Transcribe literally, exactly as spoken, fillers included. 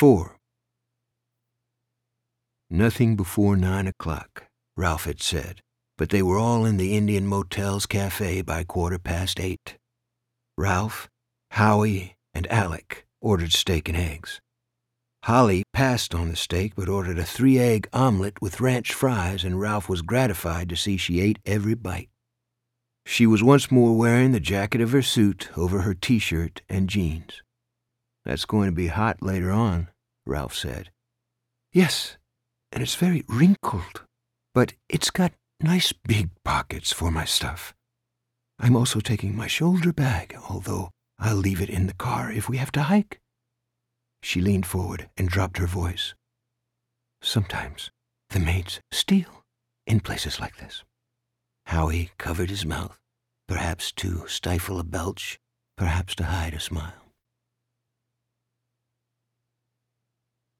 four. Nothing before nine o'clock, Ralph had said, but they were all in the Indian Motel's cafe by quarter past eight. Ralph, Howie, and Alec ordered steak and eggs. Holly passed on the steak but ordered a three-egg omelet with ranch fries, and Ralph was gratified to see she ate every bite. She was once more wearing the jacket of her suit over her T-shirt and jeans. "That's going to be hot later on," Ralph said. "Yes, and it's very wrinkled, but it's got nice big pockets for my stuff. I'm also taking my shoulder bag, although I'll leave it in the car if we have to hike." She leaned forward and dropped her voice. "Sometimes the maids steal in places like this." Howie covered his mouth, perhaps to stifle a belch, perhaps to hide a smile.